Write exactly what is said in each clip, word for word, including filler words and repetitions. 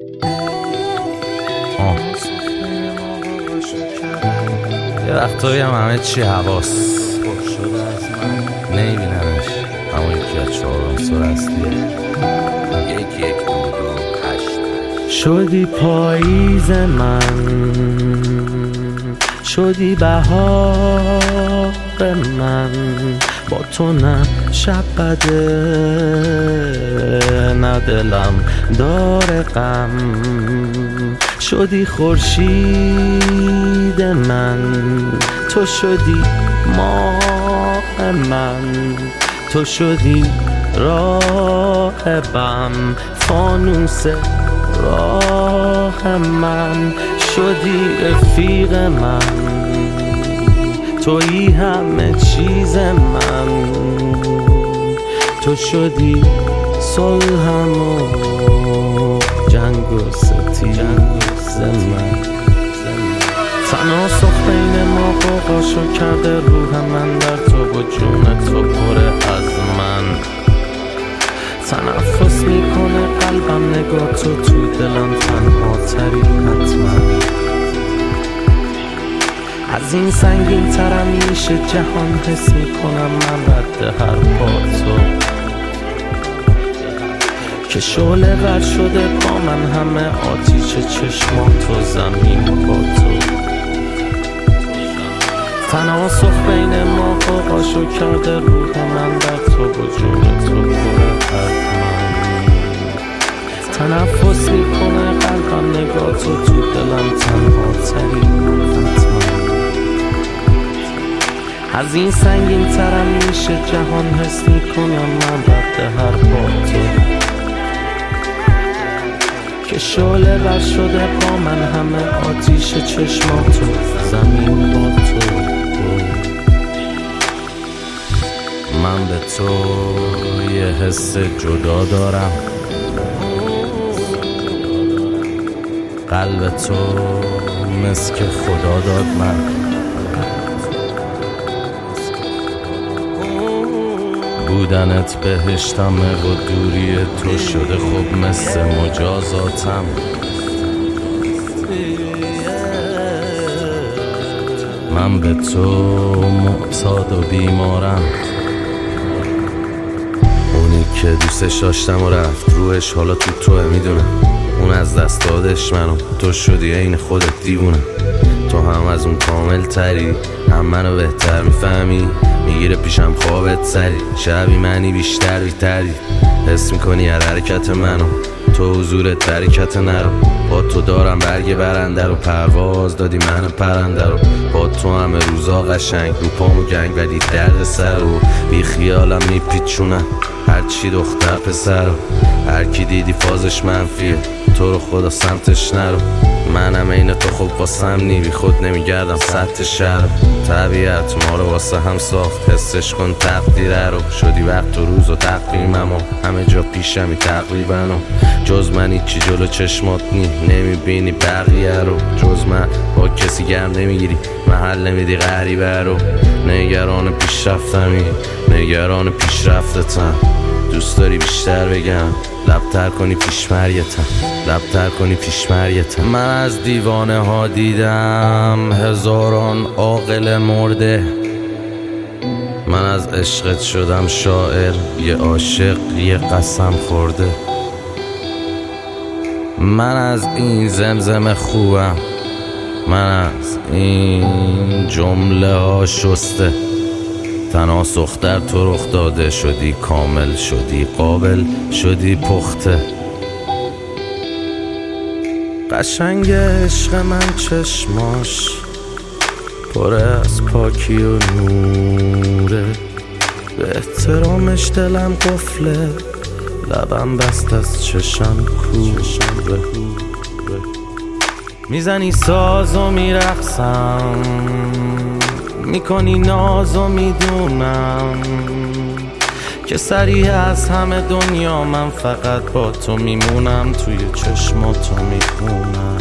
آه یه وقتایی هم همه چی حواس شده از من نمیبینمش، اما یکی از چهارم سر اصلیه. یک یک دو دو هشت. شدی پاییز من، شدی بهار من، با تو نه شب بده نه دلم داره غم. شدی خورشید من، تو شدی ماه من، تو شدی راهبم، فانوس راه من. شدی رفیق من، تویی همه چیز من، تو شدی صلحم و جنگ و ستیز من. تناسخ بین ما قوقاشو کرده روح من، در تو و جون تو پر از من. تنفس میکنه قلبم، نگاه تو تو دلم تنها تری حتما. از این سنگین ترم میشه جهان، حس میکنم من رد هر پا تو، که شعله ور شده با من همه آتیش چشماتو، زمین با تو. تناسخ بین ما قوقاشو کرده روح من، در تو و جون تو پر از من. تنفس میکنه قلبم، نگاه تو تو دلم تنها تری حتما. از این سنگین ترم میشه جهان، حس میکنم من رد هر پا تو، که شعله ور شده با من همه آتیش چشماتو، زمین با تو. من به تو یه حس جدا دارم، قلب تو مثل که خدا داد من. بودنت بهشتمه و دوری تو شده خب مثل مجازاتم. من به تو معتاد و بیمارم، اونی که دوستش داشتم و رفت روحش حالا تو توه. میدونم اون از دست دادش منو، تو شدی عین خودت دیوونه. تو هم از اون کامل تری، هم منو بهتر میفهمی. میگیره پیشم خوابت سری، شبی منی بیشتر بیتری. حس میکنی هر حرکت منو، تو حضورت برکت نرو. با تو دارم برگ برنده رو، پرواز دادی من پرنده رو. با تو همه روزا قشنگ، رو پامو گنگ ولی درد سر رو. بی خیالم میپیچونم هرچی دختر پسر رو. هر کی دیدی فازش منفیه، تو رو خدا سمتش نرو. منم این تو خب واسم نی، بی خود نمیگردم سطح شهر. طبیعت ما رو واسه هم ساخت، حسش کن تقدیره رو. شدی وقت و روز و تقویمم و همه جا پیشمی تقریبا. و جز من هیچی جلو چشمات نی، نمیبینی بقیه رو. جز من با کسی گرم نمیگیری، محل نمیدی غریبه رو. نگران پیشرفتمی، نگران پیشرفتتم. دوست داری بیشتر بگم، لبتر کنی پیشمریتم، لبتر کنی پیشمریتم. من از دیوانه ها دیدم هزاران عاقل مرده. من از عشقت شدم شاعر، یه عاشق یه قسم خورده. من از این زمزم خوبم، من از این جمله ها شسته. تناسخ در تو رخ داده، شدی کامل، شدی قابل، شدی پخته. قشنگ عشق من چشماش پر از پاکی و نوره. به احترامش دلم قفله، لبم بست از چشم کوره. میزنی ساز و میرقصم، میکنی ناز و میدونم که سریع از همه دنیا من فقط با تو میمونم. توی چشماتو میخونم،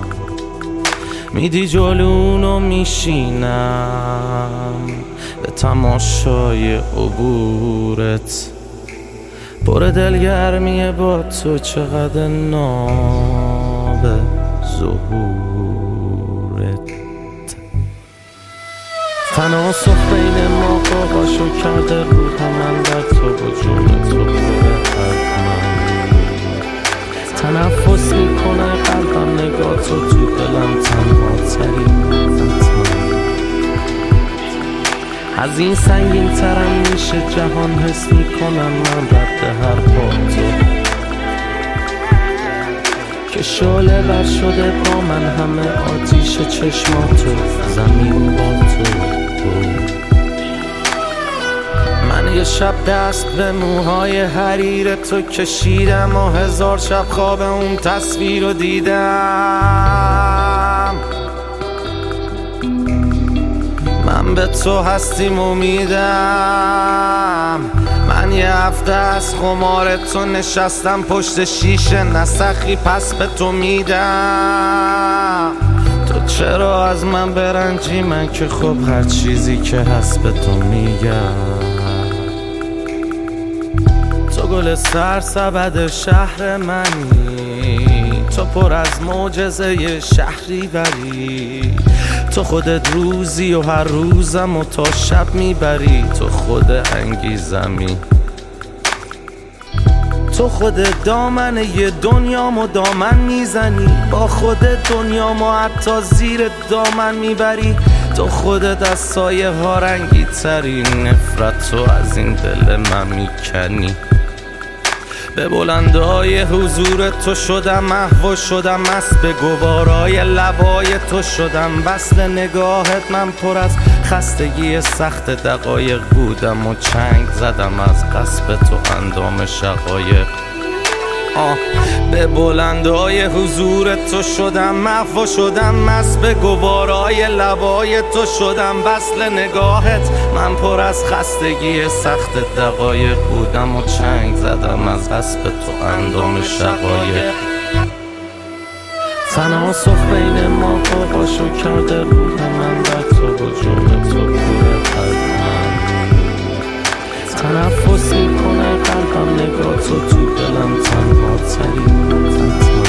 میدی جلونو میشینم به تماشای عبورت. پر دلگرمیه با تو، چقدر ناز به ظهورت. تناسخ بین ما قاقاشو کرده روح من در تو و جون تو بره حتما. تنفس میکنه قلبم نگاه تو تو دلم تنها ترین حتما. از این سنگین ترم میشه جهان حس میکنم من رد هر پا تو که شعله بر شده با من همه آتیش چشماتو زمین با تو. من یه شب دست به موهای حریر تو کشیدم و هزار شب خواب اون تصویر رو دیدم. من به تو هستیم امیدم. من یه هفته از خمار تو نشستم پشت شیشه نسخی پس به تو میدم. تو چرا از من برنجی من که خب هر چیزی که هست به تو میگم. تو گل سرسبد شهر منی. تو پر از معجزه شهری بری. تو خودت روزی و هر روزم و تا شب میبری. تو خود انگیزمی. تو خودت دامن یه دنیامو دامن میزنی. با خودت دنیامو حتی زیر دامن میبری. تو خودت از سایه ها رنگی تری. نفرت تو از این دل من میکنی. به بلندهای حضور تو شدم محو شدم مست. به گوارای لبای تو شدم وصل نگاهت. من پر از خستگی سخت دقایق بودم و چنگ زدم از قصب تو اندام شقایق. آه به بلندهای حضور تو شدم محو شدم مست. به گوارای لبای تو شدم وصل نگاهت. من پر از خستگی سخت دقایق بودم و چنگ زدم از قصب تو اندام شقایق. تناسخ بین ما قاقاشو کرده روح من در تو و جون تو بره حتما. تنفس میکنه قلبم نگاه تو تو دلم تنها ترین حتما.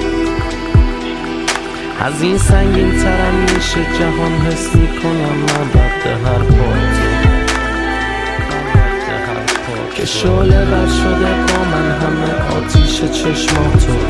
از این سنگین ترم میشه جهان حس میکنم من رد هر پا که شعله بر شده با من همه آتیش چشماتو